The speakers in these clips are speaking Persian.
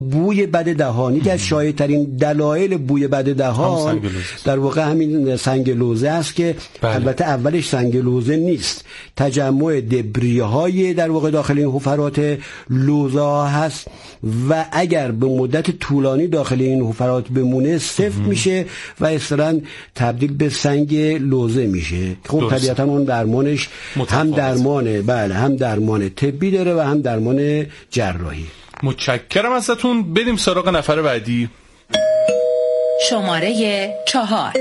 بوی بد دهان. یکی از شایع‌ترین دلایل بوی بد دهان در واقع همین سنگ لوزه است که البته اولش سنگ لوزه نیست، تجمع دبری‌های در واقع داخل این حفرات لوزه ها هست و اگر به مدت طولانی داخل این حفرات بمونه سفت میشه و اصطلاحاً تبدیل به سنگ لوزه میشه. خب طبیعتاً اون درمانش هم درمان طبی داره و هم درمان جراحی. متشکرم ازتون. بریم سراغ نفر بعدی. شماره 4.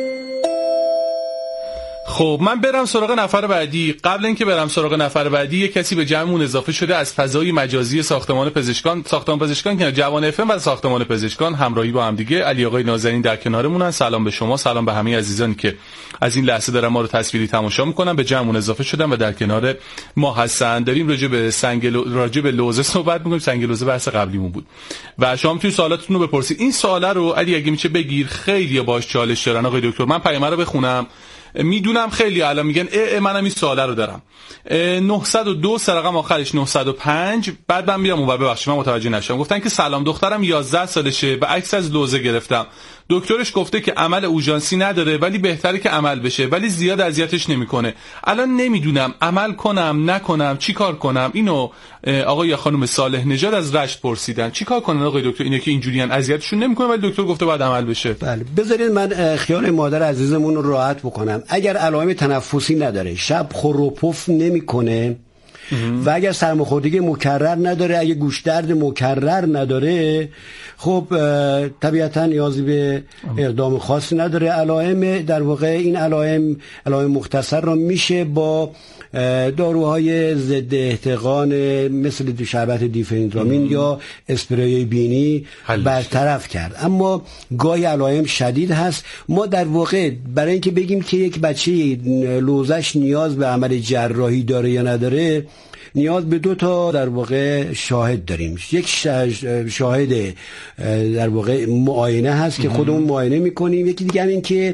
خب من برم سراغ نفر بعدی. قبل اینکه برم سراغ نفر بعدی، یک کسی به جمعمون اضافه شده از فضای مجازی ساختمان پزشکان که جوان اف ام و ساختمان پزشکان همراهی با هم دیگه. علی آقای نازنین در کنارمونن. سلام به شما، سلام به همه عزیزانی که از این لحظه دارن ما رو تصویری تماشا میکنن. به جمعمون اضافه شدن و در کنار ما هستن. داریم راجع به لوزه صحبت میکنیم. سنگ لوزه بحث قبلیمون بود و شما میتونید سوالاتتون رو بپرسید. این سوالا رو علی اگه میشه بگیر، خیلی باهاش چالش دارن آقای دکتر. من پیام رو بخونم. میدونم خیلی الان میگن منم این سواله رو دارم. 902 رقم آخرش 905. بعد من میرم اونور، ببخشید من متوجه نشدم. گفتن که سلام، دخترم 11 سالشه و عکس از لوزه گرفتم. دکترش گفته که عمل اوژانسی نداره ولی بهتره که عمل بشه، ولی زیاد اذیتش نمیکنه. الان نمیدونم عمل کنم نکنم، چی کار کنم؟ اینو آقای یا خانم صالح نژاد از رشت پرسیدن. چی کار کنن آقای دکتر؟ اینا که اینجوریان اذیتشون نمیکنه ولی دکتر گفته باید عمل بشه. بله، بذارید من خیال مادر عزیزمون رو راحت بکنم. اگر علائم تنفسی نداره، شب خور و پف نمیکنه و اگر سرماخوردگی مکرر نداره، اگه گوش درد مکرر نداره، خب طبیعتا نیازی به اقدام خاصی نداره. علائم در واقع این علائم مختصر را میشه با داروهای ضد احتقان مثل شربت دیفنیدرامین یا اسپری بینی برطرف کرد. اما گاهی علائم شدید هست. ما در واقع برای اینکه بگیم که یک بچه لوزش نیاز به عمل جراحی داره یا نداره، نیاز به 2 تا در واقع شاهد داریم. یک شاهد در واقع معاینه هست که خودمون معاینه میکنیم. یکی دیگه این که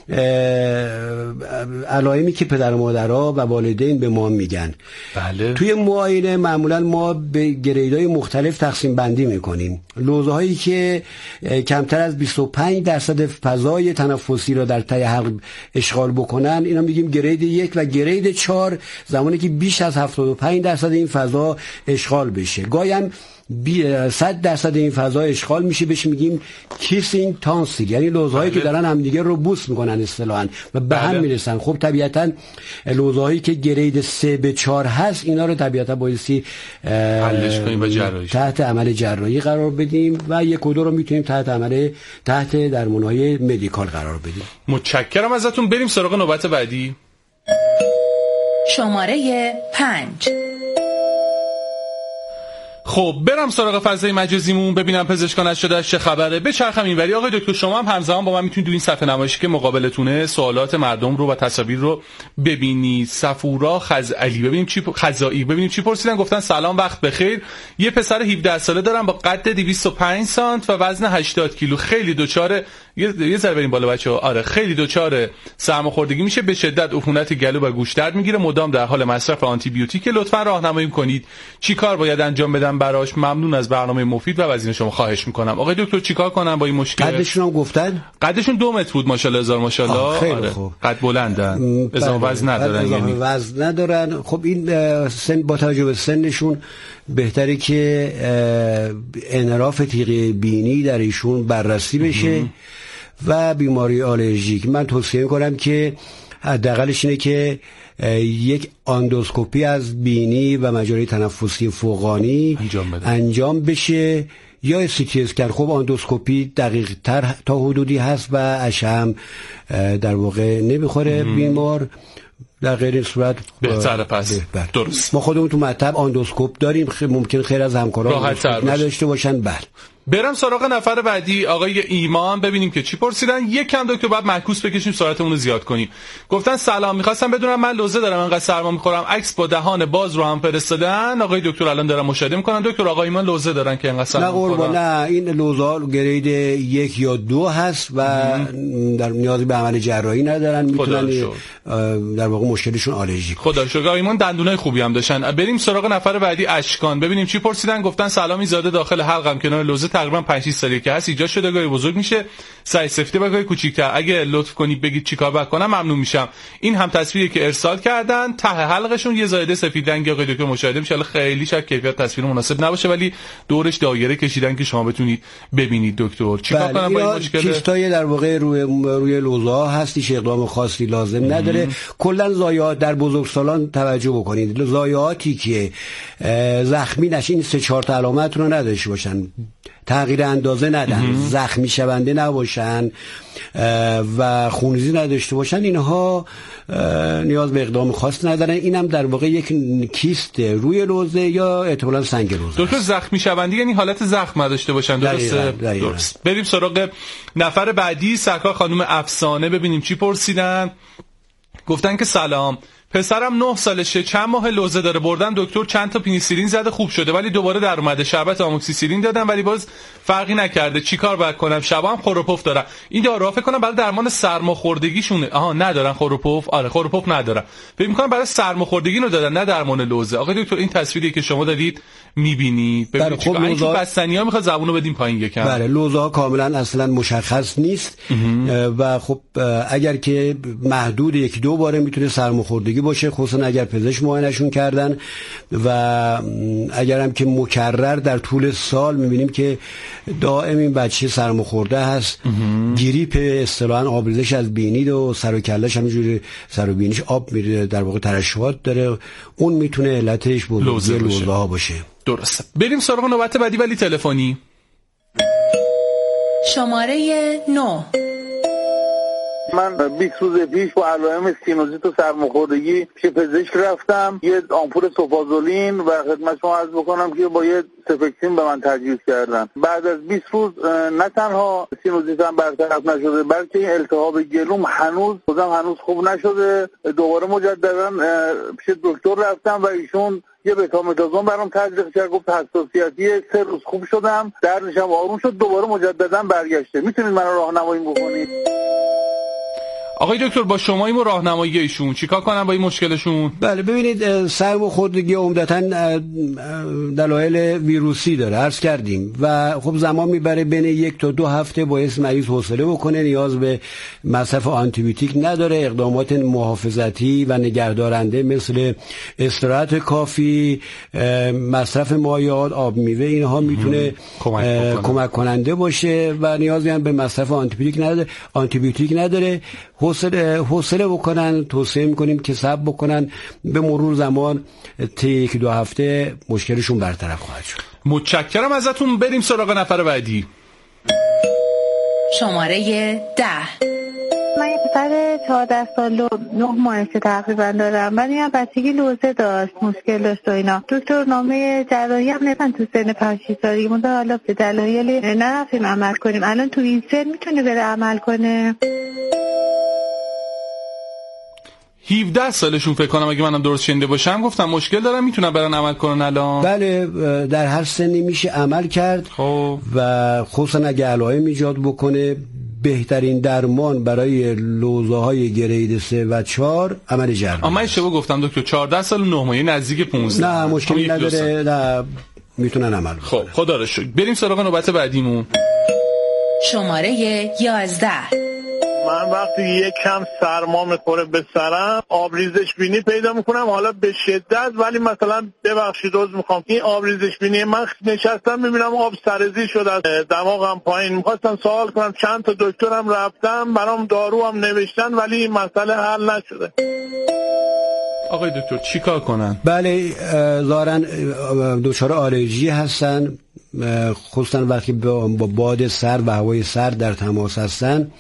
علائمی که پدر و مادرها و والدین به ما میگن. بله. توی معاینه معمولا ما به گریدهای مختلف تقسیم بندی میکنیم. لوزه هایی که کمتر از 25% فضای تنفسی را در تی حلق اشغال بکنن، اینا میگیم گرید 1 و گرید 4 زمانی که بیش از 75% این فضا اشغال بشه. گاهی هم 100% این فضا اشغال میشه، بهش میگیم کیسینگ تانسیل، یعنی لوزهایی که دارن همدیگه رو بوس میکنن اصطلاحاً و به هم میرسن. خب طبیعتا لوزهایی که گرید 3 به 4 هست، اینا رو طبیعتا بایستی حلش کنیم و تحت عمل جراحی قرار بدیم و 1 و 2 رو میتونیم تحت درمانهای مدیکال قرار بدیم. متشکرم ازتون. بریم سراغ نوبت بعدی. شماره 5. خب برم سراغ فضای مجازیمون ببینم پزشکان از چه خبره. بچرخم اینوری. آقای دکتر شما هم همزمان با من میتونید تو این صفحه نمایشی که مقابلتونه سوالات مردم رو و تصاویر رو ببینید. صفورا خزعلی ببینیم چی پرسیدن. گفتن سلام، وقت بخیر. یه پسر 17 ساله دارم با قد 205 سانت و وزن 80 کیلو. خیلی دچار یه ذره بریم بالا بچه‌ها. آره خیلی دچار سرماخوردگی میشه، به شدت عفونت گلو و گوش درد میگیره، مدام در حال مصرف آنتی بیوتیک. لطفاً راهنمایی کنید چی کار باید انجام بدم براش؟ ممنون از برنامه مفید و وزین شما خواهش میکنم. آقای دکتر چیکار کنم با این مشکل؟ قدشون هم گفتن قدشون 2 متر بود ماشاءالله، هزار ماشاءالله. آره قد بلندن، اضافه وزن ندارن، یعنی وزن ندارن. خب این سن با توجه به سنشون بهتره که انحراف تیغ بینی در ایشون بررسی بشه و بیماری آلرژیک. من توصیه میکنم که حداقلش اینه که یک اندوسکوپی از بینی و مجاری تنفسی فوقانی انجام بشه یا سی اسکن. خب اندوسکوپی دقیق تر تا حدودی هست و اشعه در واقع نمیخوره بیمار. در غیر این صورت بهتره. پس درست ما خودمون تو مطب اندوسکوپ داریم، ممکن خیر از همکاران نداشته باشن. بله برم سراغ نفر بعدی. آقای ایمان ببینیم که چی پرسیدن. یک کم دکتر بعد معکوس بکشیم سرعتمون رو زیاد کنیم. گفتن سلام، می‌خواستم بدونم من لوزه دارم، انقدر سرما می‌خورم. عکس با دهان باز رو هم فرستادن. آقای دکتر الان دارم مشاهده می‌کنن. دکتر آقای ایمان لوزه دارن که انقدر سرما می‌خورن؟ نه این لوزه گرید 1 یا 2 هست و در نیازی به عمل جراحی ندارن. میتونن در واقع مشکلشون آلرژی. خدا شکر. ایمان دندونای خوبی هم داشتن. بریم سراغ نفر بعدی. اشکان ببینیم چی پرسیدن. گفتن سلامی زاده داخل حلقم کنار لوزه تقریبا 5 6 سالی که هست ایجاد شده، گاهی بزرگ میشه، سایه سفتی و گاهی کوچیک‌تر. اگه لطف کنید بگید چیکار باید کنم ممنون میشم. این هم تصویری که ارسال کردن، ته حلقشون یه زائده سفید رنگی آقای دکتر مشاهده میشه. خیلی شاید کیفیت تصویر مناسب نباشه ولی دورش دایره کشیدن که شما بتونید ببینید. دکتر چیکار کنم با این مشکل؟ کیستای در واقع روی لوزه‌ها هستش، اقدام خاصی لازم نداره. کلا ضایعات در بزرگسالان توجه بکنید، ضایعاتی که زخمی نشین 3-4 تا علامت رو نداشته باشن، تغییر اندازه ندن، زخمی شونده نباشن و خونریزی نداشته باشن، اینها نیاز به اقدام خاص ندارن. اینم در واقع یک کیست روی لوزه یا احتمالاً سنگ لوزه. دکتر زخمی شونده یعنی حالت زخم نداشته باشن، درسته؟ درست. بریم سراغ نفر بعدی، سرکار خانم افسانه، ببینیم چی پرسیدن. گفتن که سلام، پسرم 9 سالشه، چند ماه لوزه داره، بردن دکتر چند تا پنیسیلین زده خوب شده ولی دوباره در اومده، شربت آموکسیسیلین دادم ولی باز فرقی نکرده، چیکار باید کنم؟ شبا هم خروپف دارم. این دارو فکر کنم برای درمان سرماخوردگیشونه. ندارن خروپف؟ آره خروپف ندارن. فکر می‌کنم برای سرماخوردگی رو دادن، نه درمان لوزه. آقای دکتر این تصویری که شما دادید می‌بینید، ببینید خب این بستنی‌ها می‌خواد زبونو بدیم پایین یکم. بله لوزه‌ها کاملا اصلا مشخص نیست و خب اگر که محدود 1-2 باره میتونه سرماخوردگی باشه، خصوصا اگر پزشک معاینه‌شون کردن و اگر هم که مکرر در طول سال می‌بینیم که دائم این بچه سرماخورده هست، گریپ اصطلاحاً آبریزش از بینی و سر و کله‌ش همینجوری سر و بینیش آب میره، در واقع ترشحات داره، اون میتونه علتش بزرگی لوزه‌ها باشه. درسته. بریم سراغ نوبت بعدی ولی تلفنی. شماره 9. من 20 روز پیش با علائم سینوزیت و سرماخوردگی پیش پزشک رفتم، یه آمپول سوفازولین و خدمت شما عرض بکنم که با یه سفکسین به من تجویز کردن. بعد از 20 روز نه تنها سینوزیتم برطرف نشده بلکه این التهاب گلوم هنوز خوب نشده. دوباره مجددا پیش دکتر رفتم و ایشون یه بتامتازون برام تزریق کرد، گفت حساسیتی 3 روز خوب شدم، دردشم آروم شد، دوباره مجددا برگشته. میتونید منو راهنمایی بکنید؟ آقای دکتر با شماییم و راهنمایی ایشون چیکار کنم با این مشکلشون؟ بله ببینید سرماخوردگی عمدتاً دلایل ویروسی داره، عرض کردیم و خب زمان میبره، بین 1 تا 2 هفته باعث مریض حوصله بکنه، نیاز به مصرف آنتی بیوتیک نداره، اقدامات محافظتی و نگهدارنده مثل استراحت کافی، مصرف مایعات، آب میوه، اینها میتونه کمک کننده باشه و نیازی هم به مصرف آنتی بیوتیک نداره. حوصله بکنن، توصیه میکنیم که صبر بکنن، به مرور زمان طی 1-2 هفته مشکلشون برطرف خواهد شد. متشکرم ازتون. بریم سراغ نفر بعدی. شماره 10. من یه پسر 14 سال و 9 ماهه تقریبا دارم، ولی هم بچگی لوزه داشت، مشکل داشت و اینا. دکتر نامه جراحی هم نفن تو سن 5-6 سالگی مونده، حالا به دلایلی نرفتیم عمل کنیم. الان تو این سن میتونه بره عمل کنه؟ 17 سالشون فکر کنم اگه منم درست شنیده باشم. گفتم مشکل دارم، میتونن برن عمل کنن الان؟ بله در هر سنی میشه عمل کرد. خب و خصوصا اگه علائم ایجاد بکنه، بهترین درمان برای لوزه‌های گرید 3 و 4 عمل جراحی. من اشتباه گفتم دکتر، 14 سال و 9 ماه، نزدیک 15. نه مشکلی نداره، نه میتونن عمل کنن. خب خدا رو شکر. بریم سراغ نوبت بعدیمون. شماره 11. من وقتی یک کم سرما میخوره به سرم آبریزش بینی پیدا میکنم، حالا به شدت، ولی مثلا ببخشید عذر میخوام، این آبریزش بینی من نشستم میبینم آب سرزی شده از دماغم پایین. میخواستم سوال کنم، چند تا دکترم رفتم، برام دارو هم نوشتن ولی این مسئله حل نشده. آقای دکتر چیکار کنن؟ بله ظاهراً دچار آلرژی هستن، خصوصا وقتی با باد سرد و هوای سرد در تماس هستن.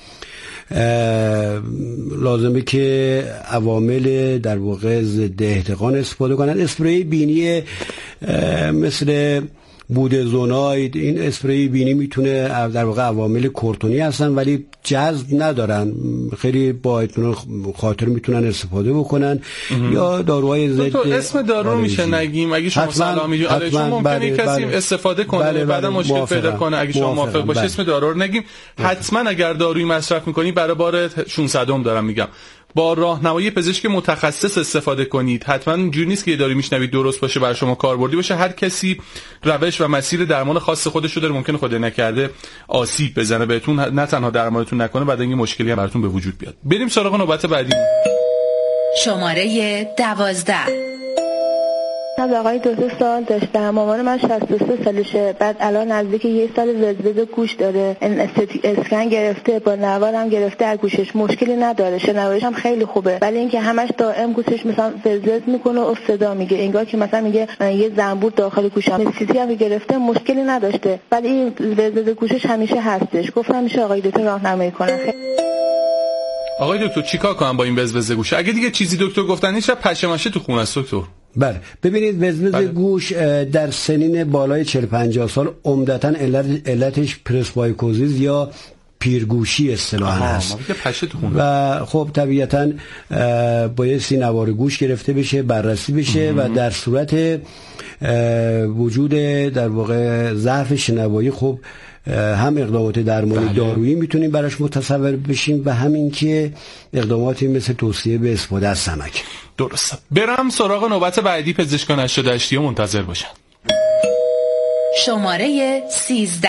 لازمه که عوامل در واقع ضد احتقان استفاده کنن. اسپری بینی مثل بودزوناید، این اسپری بینی میتونه در واقع عوامل کورتونی هستن ولی جذب ندارن، خیلی با اطمینان خاطر میتونن استفاده بکنن. یا داروهای ضد اسم دارو میشه نگیم اگه شما سلام میگید، آره چون ممکنه کسی استفاده کنه بعدا مشکل پیدا کنه. اگه شما موافق باشید اسم دارو رو نگیم. حتما اگر دارویی مصرف میکنی برای بار 600م دارم میگم، با راهنمایی پزشک متخصص استفاده کنید. حتما اینجوری نیست که داری میشنوید درست باشه برای شما کاربردی باشه. هر کسی روش و مسیر درمان خاص خودش رو داره، ممکنه خدای نکرده آسیب بزنه بهتون، نه تنها درمانتون نکنه بعد این مشکلی هم براتون به وجود بیاد. بریم سراغ نوبت بعدی. شماره 12. از آقای 2 سال داشتم. مامان من 63 سالشه، بعد الان نزدیک 1 سال وزوز گوش داره. اسکن گرفته، با نوارم گرفته، از گوشش مشکلی نداره، شنواییش هم خیلی خوبه، ولی اینکه همش دائم گوشش مثلا وزوز میکنه و صدا میگه، انگار که مثلا میگه یه زنبور داخل گوشم. سیتی هم گرفته مشکلی نداشته، ولی این وزوز گوشش همیشه هستش. گفتم میشه آقای دکتر راهنمایی کنه. آقای دکتر چیکار کنم با این وزوز گوش؟ اگه دیگه چیزی دکتر گفتن نیست، پشماشه تو خونه است دکتر. بله ببینید وزوز گوش در سنین بالای 40-50 سال عمدتاً علتش پرسبایکوزیس یا پیرگوشی اصطلاحاً است و خب طبیعتاً بایستی نوار گوش گرفته بشه، بررسی بشه و در صورت وجود در واقع ضعف شنوایی خب هم اقدامات درمانی دارویی میتونیم براش متصور بشیم و همین که اقداماتی مثل توصیه به استفاده از سمک. درسته. برم سراغ نوبت بعدی. پزشکان 88 منتظر باشن. شماره 13.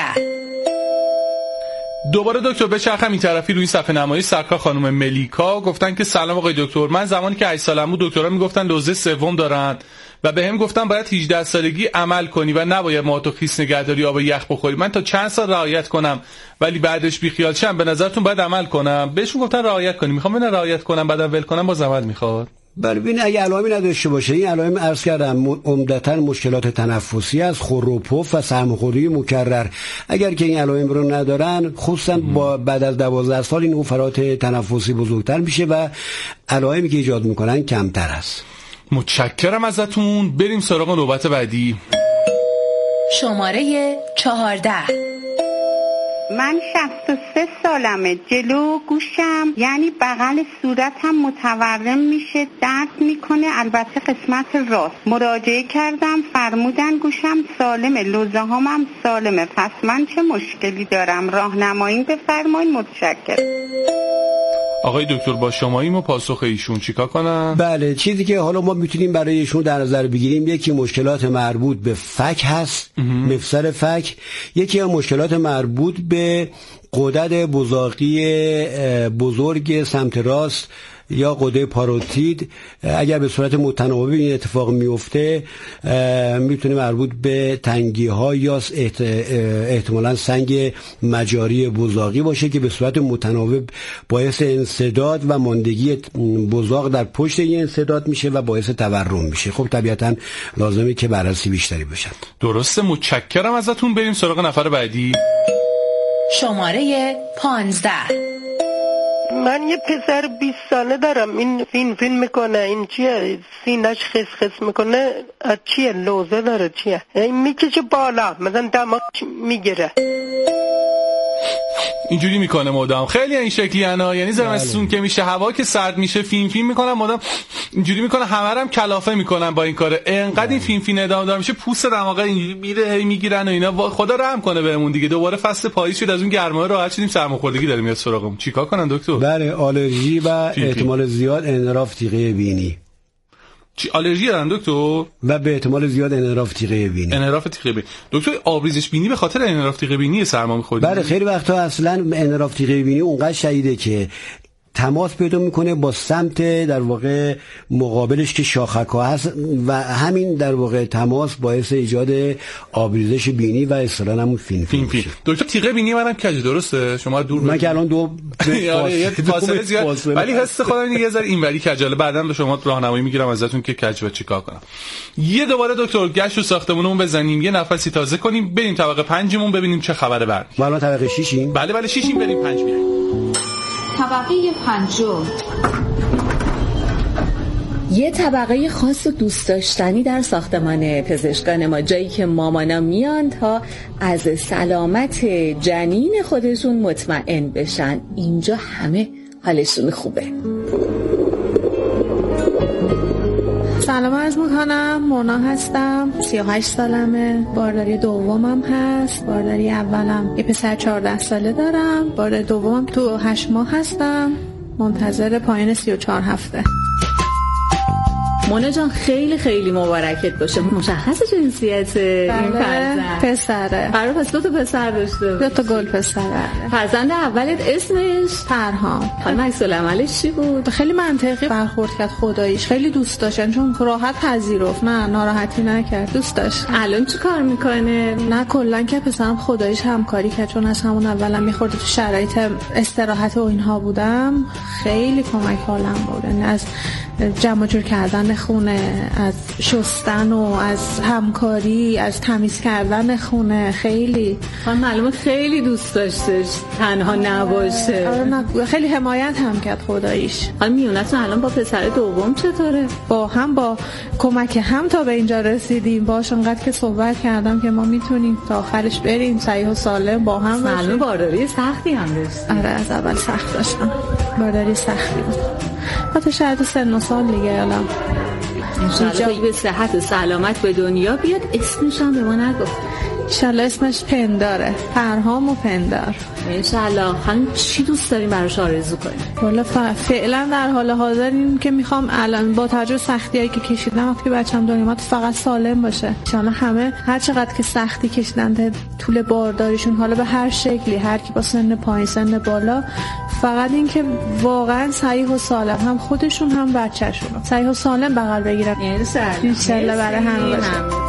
دوباره دکتر بچرخم این طرفی. روی صفحه نمایی سرکار خانم ملیکا گفتن که سلام آقای دکتر، من زمانی که 8 سالم بود دکترها میگفتن لوزه سوم دارن و به هم گفتن باید 18 سالگی عمل کنی و نباید ماهاتو خیس نگهداری، آب یخ بخوری. من تا چند سال رعایت کنم ولی بعدش بیخیال شم؟ به نظرتون باید عمل کنم؟ بهشون گفتن رعایت کنی، میخوام ببینم رعایت کنم بعدم ول کنم باز عمل میخواد. ببین اگه علائمی نداشته باشه، این علائم عرض کردم عمدتاً مشکلات تنفسی است، خور و پف و سرماخوردگی مکرر. اگر که این علائم رو ندارن، خصوصا با بعد از 12 سال این نفرات تنفسی بزرگتر میشه و علائمی که ایجاد میکنن کمتر است. متشکرم ازتون. بریم سراغ نوبت بعدی. شماره 14. من 63 سالمه. جلو گوشم یعنی بغل صورتم متورم میشه، درد میکنه، البته قسمت راست. مراجعه کردم فرمودن گوشم سالمه، لوزه هامم سالمه، پس من چه مشکلی دارم؟ راهنمایی بفرمایید. متشکرم. آقای دکتر با شماییم و پاسخ ایشون چیکار کنم؟ بله، چیزی که حالا ما میتونیم برای ایشون در نظر بگیریم، یکی مشکلات مربوط به فک هست، مفصل فک، یکی مشکلات مربوط به غدد بزاقی بزرگ سمت راست یا غده پاروتید. اگر به صورت متناوب این اتفاق میفته میتونه مربوط به تنگی ها یا احتمالاً سنگ مجاری بزاقی باشه که به صورت متناوب باعث انسداد و ماندگی بزاق در پشت این انسداد میشه و باعث تورم میشه. خب طبیعتاً لازمه که بررسی بیشتری بشه. درسته. متشکرم ازتون. بریم سراغ نفر بعدی. شماره 15. من یه پسر 20 ساله دارم. این فیلم میکنه، این چیه؟ سینه‌اش خس خس میکنه. چیه؟ لوزه داره؟ چیه؟ این میکشه بالا، مثلا دماغ میگیره. اینجوری میکنه مدام. خیلی این شکلی انا، یعنی زمستون که میشه، هوا که سرد میشه، فین میکنن مدام، اینجوری میکنه، همه هم کلافه میکنن با این کاره. انقدر این فین ادامه دار میشه، پوست دماغه اینجوری میره میگیرن و اینا. خدا رحم کنه بهمون دیگه. دوباره فصل پاییز شد، از اون گرمای راحت شدیم، سرماخوردگی داره میاد سراغمون. چیکار کنن دکتر؟ بله، آلرژی و احتمال زیاد انحراف تیغه بینی. چی آلرژی دارن دکتر؟ و به احتمال زیاد انحراف تیغه بینی. انحراف تیغه بینی. دکتر آبریزش بینی به خاطر انحراف تیغه بینی سرما می‌خوره؟ بله، خیلی وقتا اصلا انحراف تیغه بینی اونقدر شدیده که تماس پیدا میکنه با سمت در واقع مقابلش که شاخک‌ها هست و همین در واقع تماس باعث ایجاد آبریزش بینی و اصطلاحاً همون فین. دکتر تیغه بینی منم کج درسته؟ شما دور من که الان دو فاصله زیاد، ولی حس خودم یه ذره اینوری کجاله. بعداً به شما راهنمایی میگیرم ازتون که کج و چیکار کنم. یه دوباره دکتر گشت و ساختمونمون بزنیم، یه نفسی تازه کنیم، بریم طبقه 5 مون ببینیم چه خبره. بعد ما الان طبقه 6یم. بله 6یم، بریم 5 میایم. طبقه 5. یه طبقه خاص و دوست داشتنی در ساختمان پزشکان ما، جایی که مامانا میان تا از سلامت جنین خودشون مطمئن بشن. اینجا همه حالشون خوبه. سلام عرض میکنم، مونا هستم، 38 سالمه، بارداری دومم هست. بارداری اولم یه پسر 14 ساله دارم، بارداری دومم تو 8 ماه هستم. منتظر پایان 34 هفته. مونا جان خیلی خیلی مبارکت باشه. مشخص جنسیت این فرزند؟ پسره. قرار پس 2 تا پسر داشته باشه. 2 تا گل پسره. فرزند اولت اسمش فرهام. حالا عکس العملش چی بود؟ خیلی منطقی برخورد کرد، خداییش خیلی دوست داشت، چون راحت پذیرفت، نه ناراحتی نکرد، دوست داشت. الان چی کار میکنه؟ نه کلا که پسرم خداییش همکاری کرد، چون از همون اولم میخورد تو شرایط استراحت و اینها بودم، خیلی کمک حالم بود. یعنی از جمع جور کردن خونه، از شستن و از همکاری، از تمیز کردن خونه، خیلی معلومه خیلی دوست داشتش تنها نباشه. آره خیلی حمایت هم کرد خداییش. حالا میونتون الان با پسر دوم چطوره؟ با کمک هم تا به اینجا رسیدیم. باهاش انقدر که صحبت کردم که ما میتونیم تا آخرش بریم صحیح و سالم با هم باشیم. معلومه بارداری سختی هم داشتی. آره از اول سخت داشتم، بارداری سختی بود. حتی شاید سن و سال دیگه الان انشالله به صحت و سلامت به دنیا بیاد. اسمش هم به ما نگفت. انشالله اسمش پنداره، فرهام و پندار. انشالله. هم چی دوست داریم براش آرزو کنیم؟ والا فعلا در حال حاضر این که میخوام الان با توجه سختیایی که کشیدم وقتی بچه‌م دنیا فقط سالم باشه. انشالله همه هر چقدر که سختی کشیدن تا طول بارداریشون، حالا به هر شکلی، هر کی با سن پایین سن بالا، فقط این که واقعا صحیح و سالم، هم خودشون هم بچه‌شون صحیح و سالم بغل بگیرن. انشالله برای همه باشه.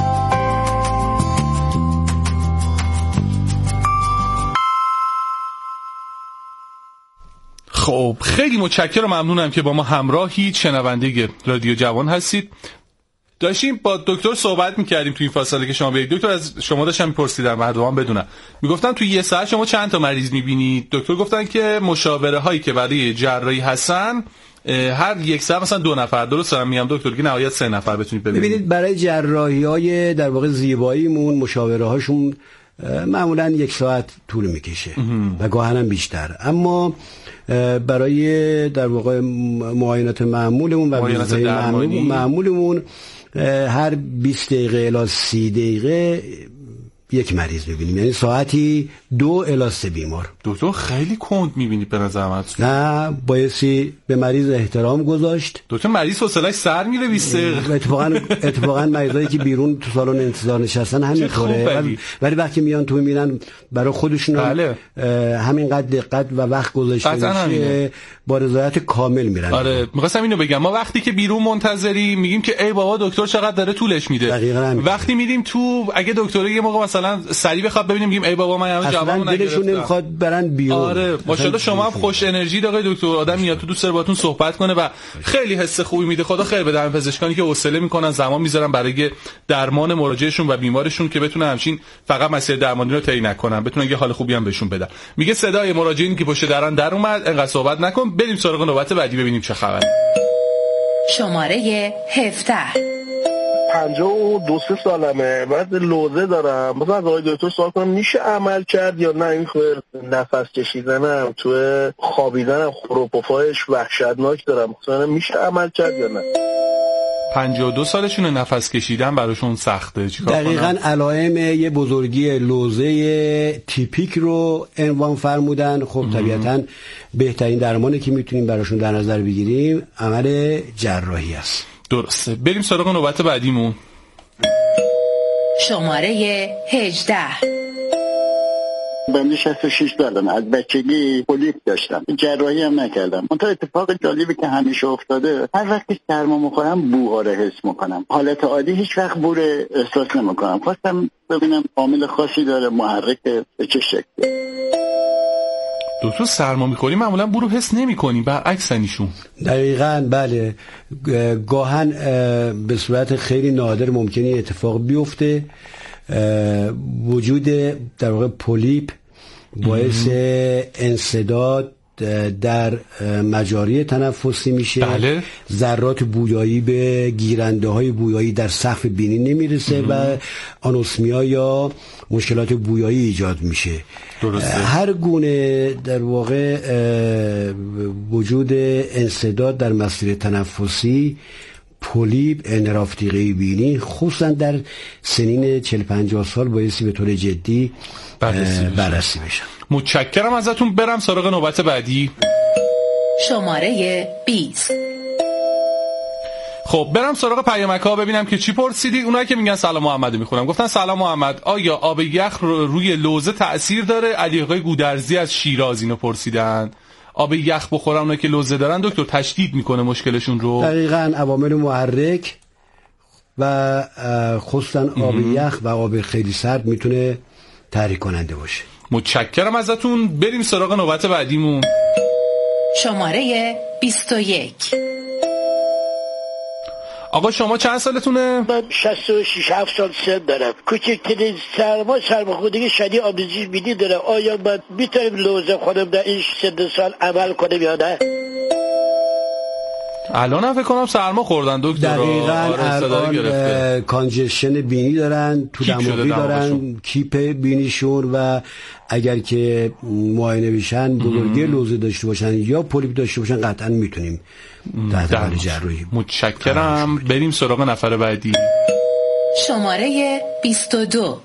خب خیلی متشکرم و ممنونم که با ما همراهید، شنونده رادیو جوان هستید. داشتیم با دکتر صحبت میکردیم تو این فاصله که شما برید. دکتر از شما داشتم میپرسیدم، مردمان بدونم، میگفتن تو یه ساعت شما چند تا مریض میبینید؟ دکتر گفتن که مشاوره هایی که برای جراحی هستن هر یک ساعت مثلا 2 نفر. درست دارم میگم دکتر که نهایت 3 نفر بتونید ببینید؟ ببینید برای جراحی های در واقع زیباییمون مشاوره هاشون معمولا 1 ساعت طول میکشه و گاهن هم بیشتر، اما برای در واقع معاینات معمولمون و ویزای معمولمون هر 20 دقیقه الی 30 دقیقه 1 مریض میبینیم، یعنی ساعتی 2 الی 3 بیمار. دکتر خیلی کند میبینید به نظر من. نه بایستی به مریض احترام گذاشت. دکتر مریض حوصله‌اش سر میره 20 دقیقه. اتفاقا مریضایی که بیرون تو سالن انتظار نشستن همینطوره، ولی وقتی میان تو میبینن برای خودشون همینقدر دقت و وقت گذاشته میشه، با رضایت کامل میرن. آره می‌خواستم اینو بگم، ما وقتی که بیرون منتظری میگیم که ای بابا دکتر چقدر داره طولش میده. وقتی میریم تو اگه دکتر یه موقع مثلا سریع بخواد ببینیم میگیم ای بابا من جوابمو نگرفتم، دلشون نمیخواد برن بیرون. آره ماشاءالله شما هم خوش انرژی آقای دکتر، آدم میاد تو دوست داره باهاتون صحبت کنه و خیلی حس خوبی میده. خدا خیر بده پزشکانی که حوصله میکنن، زمان میذارن برای درمان مراجعشون و بیمارشون که بتونن همچین فقط مسیر درمانی رو طی نکنن، بتونن یه حال خوبی هم بهشون بدن. میگه صدای مراجعین که پشت درن در اومد، انقدر صحبت نکن، بریم سراغ نوبت بعدی ببینیم چه خبر. شماره 17. 52 سالمه، بعد لوزه دارم. مثلا از آقای دکتر سوال کنم میشه عمل کرد یا نه؟ این نفس کشیدنم تو خوابیدنم خروپوفایش وحشتناک دارم، مثلا میشه عمل کرد یا نه؟ 52 سالشونه، نفس کشیدن براشون سخته. دقیقاً علائم یه بزرگی لوزه تیپیک رو عنوان فرمودن. خب طبیعتاً بهترین درمانی که میتونیم براشون در نظر بگیریم عمل جراحی است. درسته. بریم سراغ نوبت بعدیمون. شماره 18. بنده 66 سالم، از بچگی پولیپ داشتم، جراحی هم نکردم. منتها اتفاق جالبی که همیشه افتاده، هر وقت سرما میخورم بوها رو حس میکنم. حالت عادی هیچ وقت بو رو احساس نمیکنم. خواستم ببینم عامل خاصی داره، محرک به چه شکلی؟ دکتر سرما میخوری معمولا بو رو حس نمی‌کنی، برعکس ایشون. دقیقاً بله، گاهن به صورت خیلی نادر ممکنه اتفاق بیفته. وجود در واقع پولیپ باعث انسداد در مجاری تنفسی میشه. بله. ذرات بویایی به گیرنده های بویایی در سقف بینی نمیرسه و آنوسمیا یا مشکلات بویایی ایجاد میشه. درسته. هر گونه در واقع وجود انسداد در مسیر تنفسی، پولیپ، انحراف تیغه بینی، خصوصا در سنین 40-50 سال بایستی به طور جدی بررسی بشن. متشکرم ازتون. برم سراغ نوبت بعدی. شماره 20. خب برم سراغ پیامک‌ها ببینم که چی پرسیدید. اونایی که میگن سلام محمد میخونم. گفتن سلام محمد، آیا آب یخ روی لوزه تأثیر داره؟ علی آقای گودرزی از شیراز اینو پرسیدن. آب یخ بخورن اونایی که لوزه دارن دکتر تشدید میکنه مشکلشون رو؟ دقیقاً عوامل محرک و خصوصا آب یخ و آب خیلی سرد میتونه تحریک کننده باشه. متشکرم ازتون. بریم سراغ نوبت بعدیمون. شماره 21. آقا شما چند سالتونه؟ من 66-7 سال سن دارم. کوچکترین سرماخوردگی شدید آبریزش بینی دارم. آیا من میتونم لوزه خودم در این سن سال عمل کنم یا نه؟ الان هم فکر کنم سرما خوردن دکتر. دقیقاً الان کانجشن بینی دارن، تو دماغی دارن، کیپ بینیشون و اگر که معاینه بشن بزرگی لوزه داشته باشن یا پولیپ داشته باشن قطعا میتونیم تحت عمل جراحی. متشکرم. بریم سراغ نفر بعدی. شماره 22.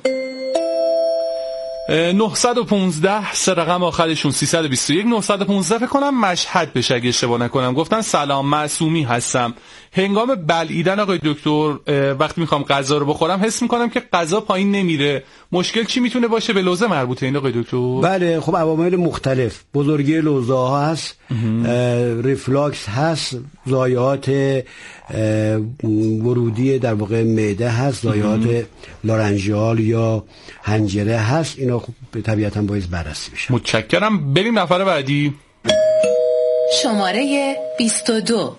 915 سه رقم آخرشون 321. 915 فکر کنم مشهد بشه اگه اشتباه نکنم. گفتن سلام، معصومی هستم. هنگام بلعیدن آقای دکتر وقتی میخوام غذا رو بخورم حس میکنم که غذا پایین نمیره. مشکل چی میتونه باشه؟ به لوزه مربوطه این آقای دکتر؟ بله خب عوامل مختلف، بزرگی لوزه ها هست، ریفلاکس هست، ضایعات ورودی در واقع معده هست، ضایعات لارنژیال یا حنجره هست. اینا خب طبیعتا باید بررسی بشه. متشکرم. بریم نفر بعدی. شماره 22.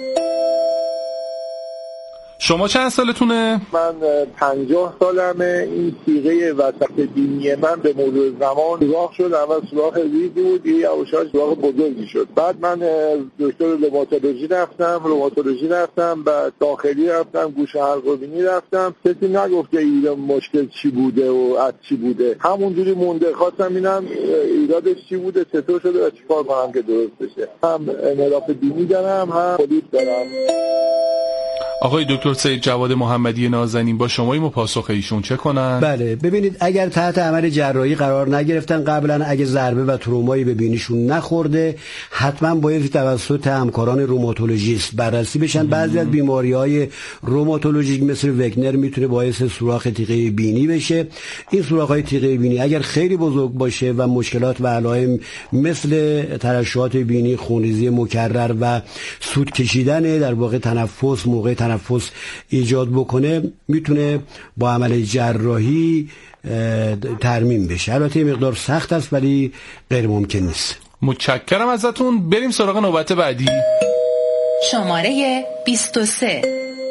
شما چند سالتونه؟ من 50 سالمه. این تیغه وسط بینی من به مرور زمان سوراخ شد. اول سوراخ ریزی بود، یواش سوراخ بزرگی شد. بعد من دکتر روماتولوژی رفتم، بعد داخلی رفتم، گوش حلق‌وبینی رفتم. کسی نگفت که ایران مشکل چی بوده و از چی بوده، همونجوری مونده. خواستم ببینم ایرادش چی بوده، چطور شده و چیکار کنم که درست بشه. هم انحراف بینی دارم، هم پولیپ دارم. آقای دکتر سید جواد محمدی نازنین، با شماییم پاسخ ایشون چه کنن؟ بله ببینید اگر تحت عمل جراحی قرار نگرفتن قبلا، اگه ضربه و ترومایی به بینیشون نخورده، حتما باید توسط همکاران روماتولوژیست بررسی بشن. بعضی از بیماری‌های روماتولوژیک مثل وگنر میتونه باعث سوراخ تیغه بینی بشه. این سوراخ‌های تیغه بینی اگر خیلی بزرگ باشه و مشکلات و علائم مثل ترشحات بینی، خونریزی مکرر و سود کشیدن در واقع تنفس موقع تنفس ایجاد بکنه، میتونه با عمل جراحی ترمیم بشه. البته مقدار سخت است ولی غیر ممکن نیست. متشکرم ازتون. بریم سراغ نوبت بعدی. شماره 23.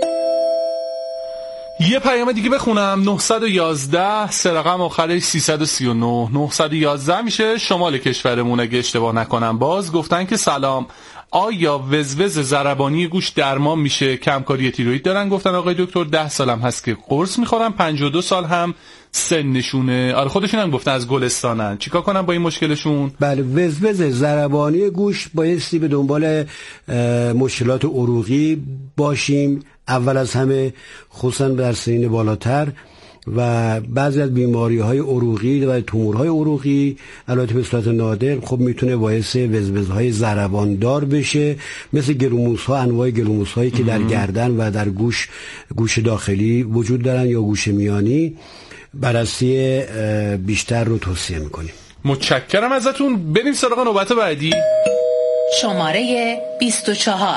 یه پیام دیگه بخونم. 911 سه رقم آخرش 339. 911 میشه شمال کشورمون اگه اشتباه نکنم. باز گفتن که سلام، آیا وزوز ضربانی گوش درمان میشه؟ کمکاری تیروئید دارن. گفتن آقای دکتر 10 سالم هست که قرص میخورم، 52 سال هم سنشونه. آره خودشون هم گفتن از گلستانن. چیکار کنم با این مشکلشون؟ بله وزوز ضربانی گوش بایستی به دنبال مشکلات عروقی باشیم اول از همه، خصوصا در سنین بالاتر، و بعضی از بیماری‌های عروقی و تومورهای عروقی البته به صورت نادر خب میتونه باعث وزوزهای ضرباندار بشه، مثل گلوموس‌ها، انواع گلوموس‌هایی که در گردن و در گوش داخلی وجود دارن یا گوش میانی. بررسی بیشتر رو توصیه میکنیم. متشکرم ازتون. بریم سراغ نوبت بعدی. شماره 24.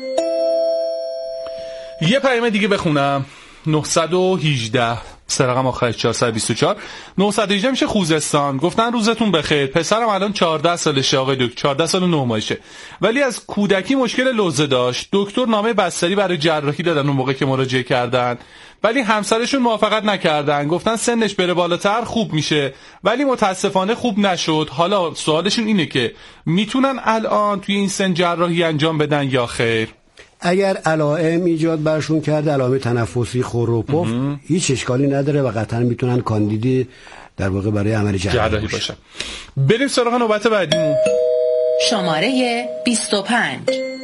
یه پیام دیگه بخونم. 918 سه رقم آخرش 424. 918 میشه خوزستان. گفتن روزتون بخیر، پسرم الان 14 سالشه آقای دکتر، 14 سال و 9 ماهشه، ولی از کودکی مشکل لوزه داشت. دکتر نامه بستری برای جراحی دادن اون موقع که مراجعه کردن، ولی همسرشون موافقت نکردن. گفتن سنش بره بالاتر خوب میشه، ولی متاسفانه خوب نشد. حالا سوالشون اینه که میتونن الان توی این سن جراحی انجام بدن یا خیر؟ اگر علائم ایجاد برشون کرده، علائم تنفسی، خور و پف، هیچ اشکالی نداره و قطعا میتونن کاندیدی در واقع برای عمل جراحی باشن. بریم سراغ نوبت بعدیمون. شماره 25.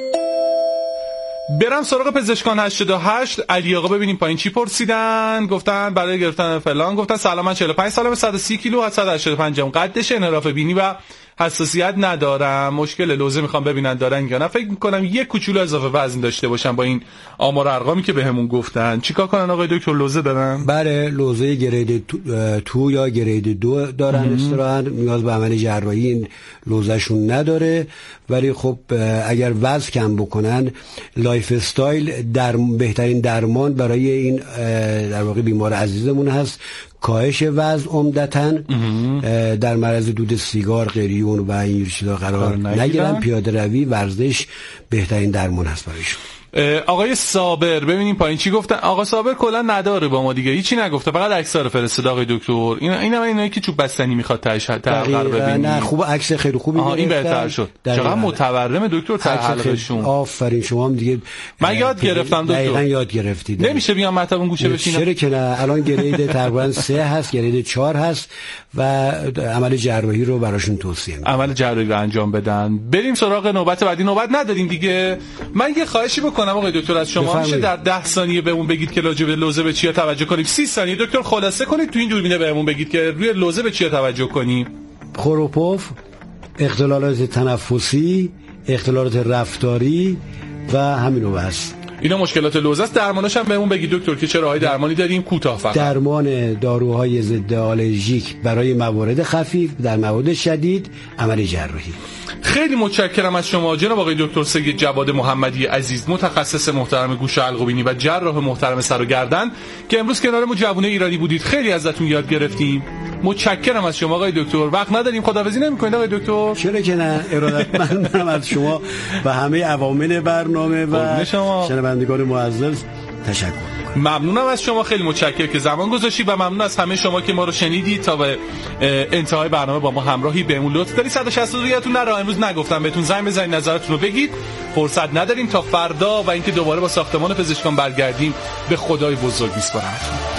برم سراغ پزشکان 88. علی آقا ببینیم پایین چی پرسیدن. گفتن برای گرفتن فلان، گفتن سلام من 45 سالمه، 130 کیلو، 185 قدش، انحراف بینی و حساسیت ندارم، مشکل لوزه میخوام ببینن دارن یا نه، فکر میکنم یک کوچولو اضافه وزن داشته باشن با این آمار ارقامی که بهمون گفتن. چیکار کنن آقای دکتر؟ لوزه دارن؟ بله، لوزه گرید تو یا گرید 2 دارن اصطلاحاً، نیاز به عمل جراحی این لوزهشون نداره. ولی خب اگر وزن کم بکنن، لایف استایل بهترین درمان برای این در واقع بیمار عزیزمون هست. کاهش وزن عمدتاً، در معرض دود سیگار، قلیون و این چیزا قرار نگیرن، پیاده روی، ورزش بهترین درمان هست برایشون. آقای صابر ببینیم پایین چی گفتن. آقا صابر کلا نداره با ما دیگه، هیچی نگفته، فقط عکس‌ها رو فرستاد آقای دکتر. اینایی که چوب بستنی میخواد تغییر ببینیم. نه خوب، عکس خیلی خوبی گرفتن. این بهتر شد. چقدر متورم دکتر حلقشون. آفرین، شما هم دیگه من یاد گرفتم دکتر. دقیقاً یاد گرفتید. نمیشه بیام مطلب اون گوشه بشینم؟ چرا که نه، الان گرید تقریبا 3 هست، گرید 4 هست و عمل جراحی رو براشون توصیه می‌کنم. عمل جراحی رو انجام بدن. بریم سراغ نوبت بعدی. نوبت نداریم دیگه. من یه خواهشی بکنم آقای دکتر از شما، میشه در 10 ثانیه بهمون بگید که راجع به لوزه به چیا توجه کنیم؟ 30 ثانیه دکتر خلاصه کنید تو این دوربینه بهمون بگید که روی لوزه به چیا توجه کنیم. خروپف، اختلالات تنفسی، اختلالات رفتاری و همینو بس. اینا مشکلات لوزه است. درمانش هم بهمون بگید دکتر که چه راهی درمانی داریم کوتاه فقط. درمان داروهای ضد آلرژیک برای موارد خفیف، در موارد شدید عمل جراحی. خیلی متشکرم از شما جناب آقای دکتر سید جواد محمدی عزیز، متخصص محترم گوش و حلق و بینی و جراح محترم سر و گردن که امروز کنار ما جوونه ایرانی بودید. خیلی ازتون یاد گرفتیم. متشکرم از شما آقای دکتر. وقت نداریم، خداحافظی نمی‌کنید آقای دکتر؟ چرا که نه، ارادتمندم از شما و همه عوامل برنامه و شنوندگان معزز تشکر. ممنونم از شما، خیلی متشکرم که زمان گذاشتید و ممنون از همه شما که ما رو شنیدید تا به انتهای برنامه با ما همراهی. بهمون لطف دارید. 162 یادتون نره، امروز نگفتم بهتون زنگ بزنید نظرتون رو بگید. فرصت نداریم تا فردا و اینکه دوباره با ساختمان پزشکان برگردیم. به خدای بزرگ میسپارم.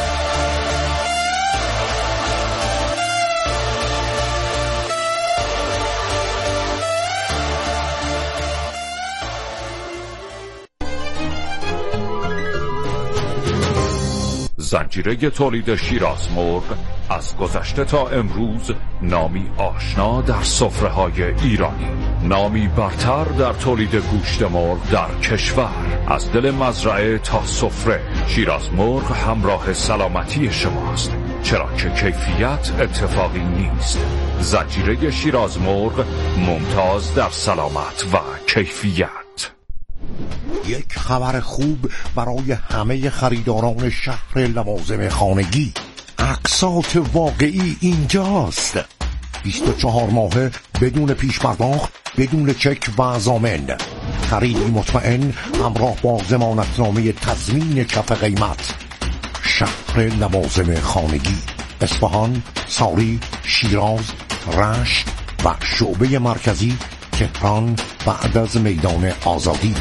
زنجیره تولید شیراز مرغ از گذشته تا امروز نامی آشنا در سفره‌های ایرانی، نامی برتر در تولید گوشت مرغ در کشور. از دل مزرعه تا سفره، شیراز مرغ همراه سلامتی شماست، چرا که کیفیت اتفاقی نیست. زنجیره شیراز مرغ ممتاز در سلامت و کیفیت. یک خبر خوب برای همه خریداران شهر لوازم خانگی. اقساط واقعی اینجاست. 24 ماهه بدون پیش پرداخت، بدون چک و ضامن. خریدی مطمئن همراه با ضمانتنامه تضمین کف قیمت. شهر لوازم خانگی، اصفهان، ساری، شیراز، رشت و شعبه مرکزی تهران بعد از میدان آزادی.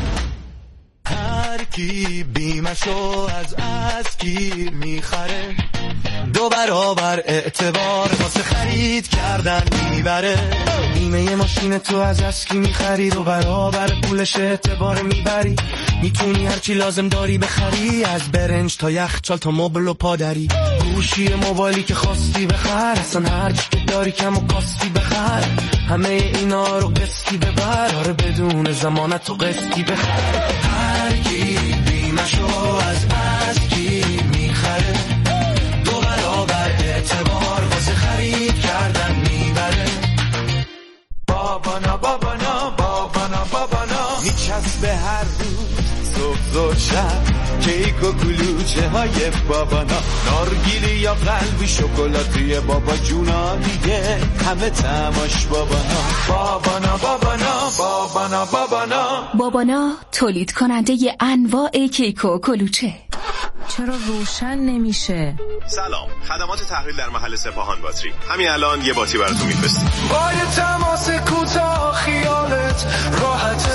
کی بیمشو از اسکی میخره، 2 برابر اعتبار واسه خرید کردن میبره. بیمه ماشین تو از اسکی میخری، 2 برابر پولش اعتبار میبری. میتونی هرچی لازم داری بخری، از برنج تا یخچال تا مبل و پادری. گوشی موبایلی که خواستی بخر، اصلا هرچی که داری کم و کاستی بخر. همه اینا رو قسطی ببر، آره بدون ضمانت و قسطی بخر. هر کی بیمشو از اسکی میخره، 2 برابر اعتبار واسه خرید کردن میبره. بابانا بابانا بابانا بابانا، میچسبه هر روز صبح و شب. کیک و کلوچه های بابانا، نارگیری یا قلبی شکلاتی بابا جونا، دیگه همه تماش بابانا. بابانا بابانا بابانا بابانا. بابانا تولید کننده انواع کیک و کلوچه. چرا روشن نمیشه؟ سلام، خدمات تحویل در محل سپاهان باتری. همین الان یه باتی براتون میفرستیم. با یه تماس کوتاه خیالت راحته.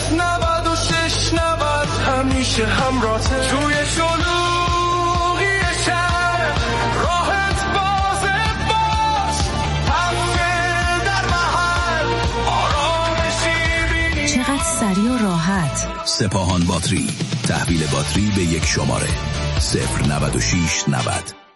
09690 همیشه همراهته. توی شلوغی شهر راحت باز هفته در محل آرامشی بینی. چقدر سریع و راحت. سپاهان باتری، تحویل باتری به 1 شماره 09690.